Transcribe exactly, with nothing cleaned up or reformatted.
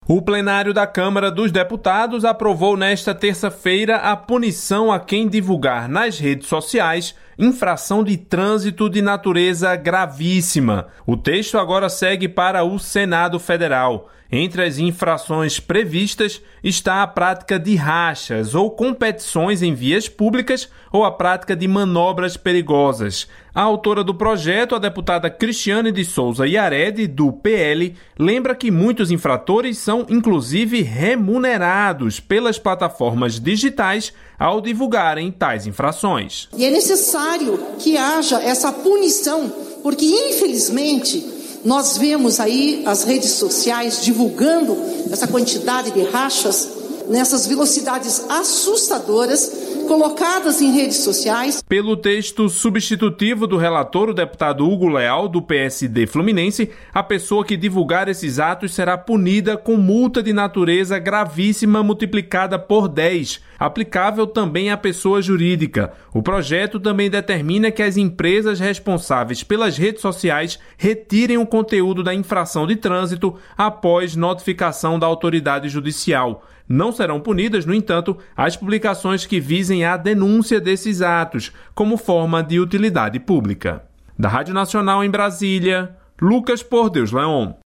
O plenário da Câmara dos Deputados aprovou nesta terça-feira a punição a quem divulgar nas redes sociais infração de trânsito de natureza gravíssima. O texto agora segue para o Senado Federal. Entre as infrações previstas está a prática de rachas ou competições em vias públicas ou a prática de manobras perigosas. A autora do projeto, a deputada Cristiane de Souza Iaredi, do P L, lembra que muitos infratores são inclusive remunerados pelas plataformas digitais ao divulgarem tais infrações. E é necessário que haja essa punição, porque infelizmente nós vemos aí as redes sociais divulgando essa quantidade de rachas nessas velocidades assustadoras colocadas em redes sociais. Pelo texto substitutivo do relator, o deputado Hugo Leal, do P S D Fluminense, a pessoa que divulgar esses atos será punida com multa de natureza gravíssima multiplicada por dez, aplicável também à pessoa jurídica. O projeto também determina que as empresas responsáveis pelas redes sociais retirem o conteúdo da infração de trânsito após notificação da autoridade judicial. Não serão punidas, no entanto, as publicações que visem a denúncia desses atos, como forma de utilidade pública. Da Rádio Nacional em Brasília, Lucas Por Deus Leon.